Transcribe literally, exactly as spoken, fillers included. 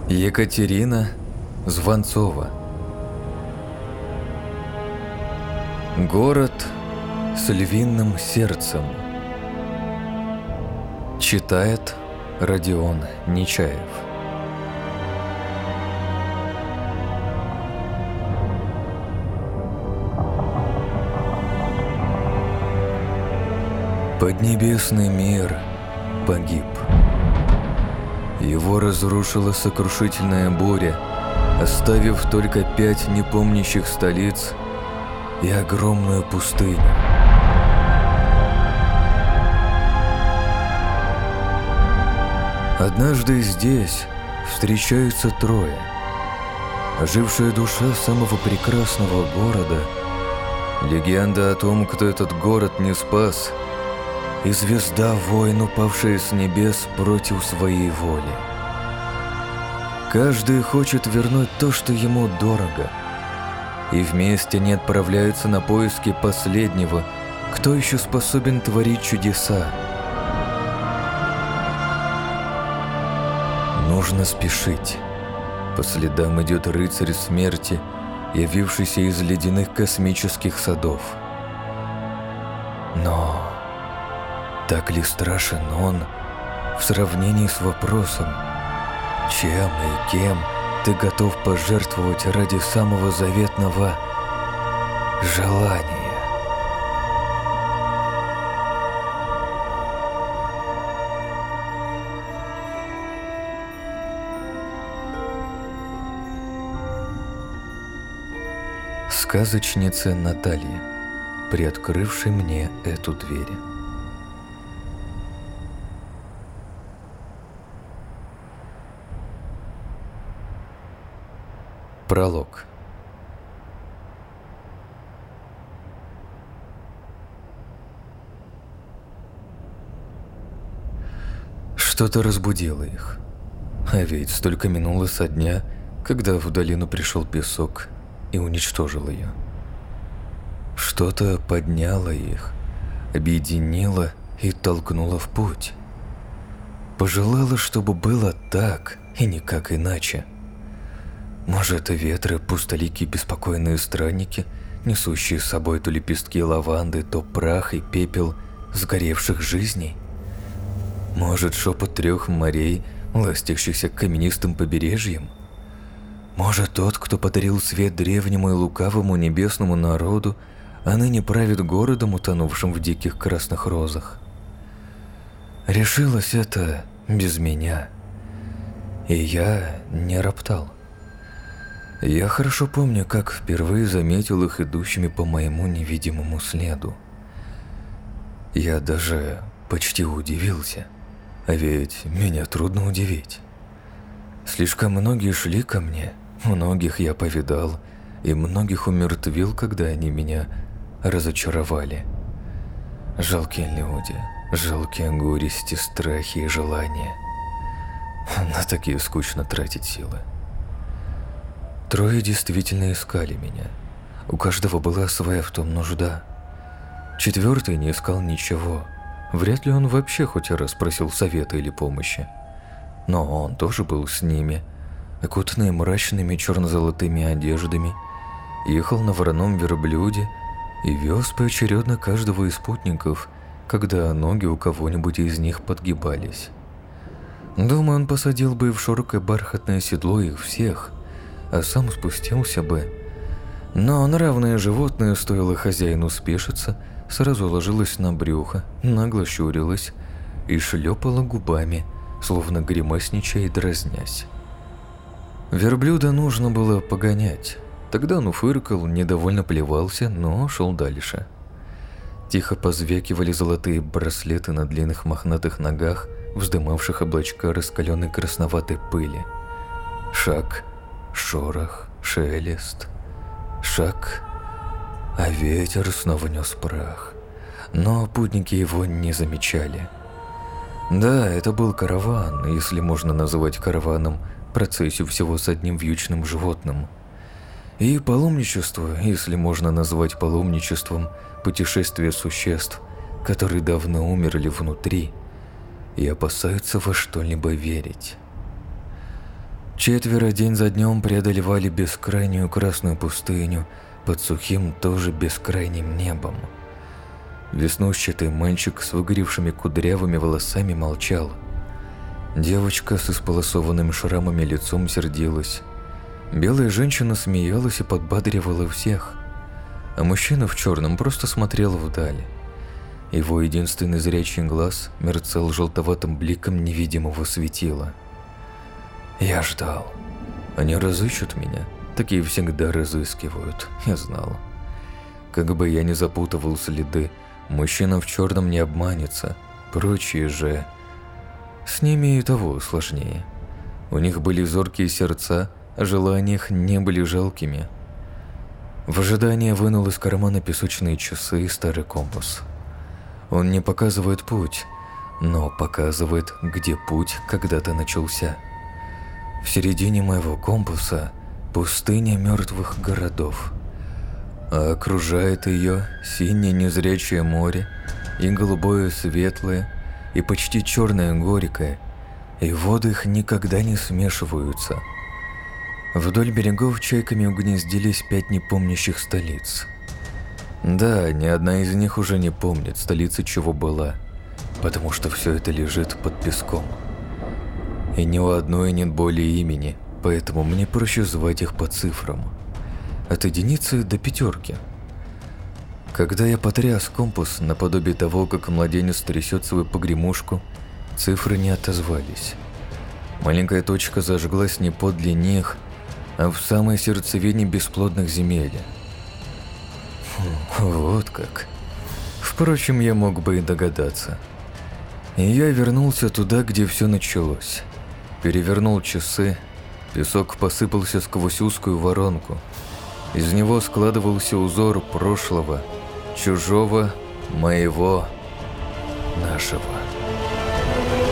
Екатерина Званцова. Город с львиным сердцем. Читает Родион Нечаев. Поднебесный мир погиб. Его разрушила сокрушительная буря, оставив только пять непомнящих столиц и огромную пустыню. Однажды здесь встречаются трое. Ожившая душа самого прекрасного города, легенда о том, кто этот город не спас, и звезда воин, упавшая с небес против своей воли. Каждый хочет вернуть то, что ему дорого, и вместе они отправляются на поиски последнего, кто еще способен творить чудеса. Нужно спешить. По следам идет рыцарь смерти, явившийся из ледяных космических садов. Но так ли страшен он в сравнении с вопросом, чем и кем ты готов пожертвовать ради самого заветного желания? Сказочница Наталья, приоткрывшей мне эту дверь. Пролог. Что-то разбудило их. А ведь столько минуло со дня, когда в долину пришел песок и уничтожил ее. Что-то подняло их, объединило и толкнуло в путь. Пожелало, чтобы было так и никак иначе. Может, ветры, пустоликие беспокойные странники, несущие с собой то лепестки лаванды, то прах и пепел сгоревших жизней? Может, шепот трех морей, ластящихся к каменистым побережьям? Может, тот, кто подарил свет древнему и лукавому небесному народу, а ныне правит городом, утонувшим в диких красных розах? Решилось это без меня, и я не роптал. Я хорошо помню, как впервые заметил их идущими по моему невидимому следу. Я даже почти удивился, а ведь меня трудно удивить. Слишком многие шли ко мне, многих я повидал, и многих умертвил, когда они меня разочаровали. Жалкие люди, жалкие горести, страхи и желания. На такие скучно тратить силы. Трое действительно искали меня. У каждого была своя в том нужда. Четвертый не искал ничего. Вряд ли он вообще хоть раз просил совета или помощи. Но он тоже был с ними, окутанный мрачными черно-золотыми одеждами, ехал на вороном верблюде и вез поочередно каждого из спутников, когда ноги у кого-нибудь из них подгибались. Думаю, он посадил бы в широкое бархатное седло их всех, а сам спустился бы. Но нравное животное, стоило хозяину спешиться, сразу ложилось на брюхо, нагло щурилось и шлепало губами, словно гримасничая и дразнясь. Верблюда нужно было погонять. Тогда он фыркал, недовольно плевался, но шел дальше. Тихо позвякивали золотые браслеты на длинных мохнатых ногах, вздымавших облачка раскаленной красноватой пыли. Шаг, шорох, шелест, шаг, а ветер снова нес прах. Но путники его не замечали. Да, это был караван, если можно называть караваном процессию всего с одним вьючным животным. И паломничество, если можно назвать паломничеством, путешествие существ, которые давно умерли внутри и опасаются во что-либо верить. Четверо день за днем преодолевали бескрайнюю красную пустыню под сухим, тоже бескрайним небом. Веснушчатый мальчик с выгоревшими кудрявыми волосами молчал. Девочка с исполосованным шрамами лицом сердилась. Белая женщина смеялась и подбадривала всех, а мужчина в черном просто смотрел вдаль. Его единственный зрячий глаз мерцал желтоватым бликом невидимого светила. Я ждал. Они разыщут меня. Такие всегда разыскивают, я знал. Как бы я ни запутывал следы, мужчина в черном не обманется. Прочие же... С ними и того сложнее. У них были зоркие сердца, а желания их не были жалкими. В ожидании вынул из кармана песочные часы и старый компас. Он не показывает путь, но показывает, где путь когда-то начался. В середине моего компаса пустыня мертвых городов, а окружает ее синее незрячее море и голубое светлое, и почти черное горькое, и воды их никогда не смешиваются. Вдоль берегов чайками угнездились пять непомнящих столиц. Да, ни одна из них уже не помнит столицы, чего была, потому что все это лежит под песком. И ни у одной нет более имени, поэтому мне проще звать их по цифрам. От единицы до пятерки. Когда я потряс компас наподобие того, как младенец трясет свою погремушку, цифры не отозвались. Маленькая точка зажглась не подле них, а в самой сердцевине бесплодных земель. Фу, вот как. Впрочем, я мог бы и догадаться. И я вернулся туда, где все началось. Перевернул часы, песок посыпался сквозь узкую воронку. Из него складывался узор прошлого, чужого, моего, нашего.